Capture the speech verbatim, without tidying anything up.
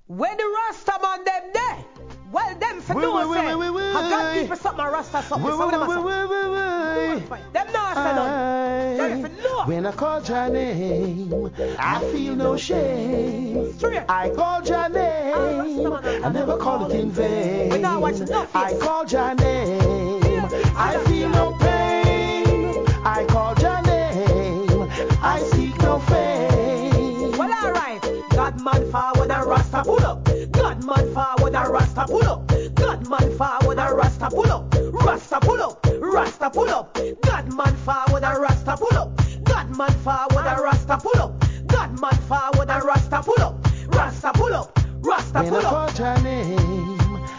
Where the Rasta man them there? Well, them for no say. I got people something a Rasta something. So them a them not say none. Them for no. When I call your name, I feel no shame. I called your name, I never called it in vain. I called your name, I feel no pain.